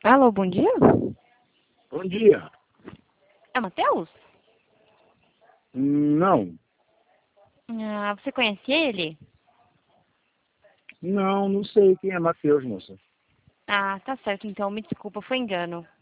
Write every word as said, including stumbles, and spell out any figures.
Alô, bom dia? Bom dia. É o Matheus? Não, Ah, você conhece ele? não, não sei quem é Matheus, moça. Ah, tá certo, então me desculpa, foi engano.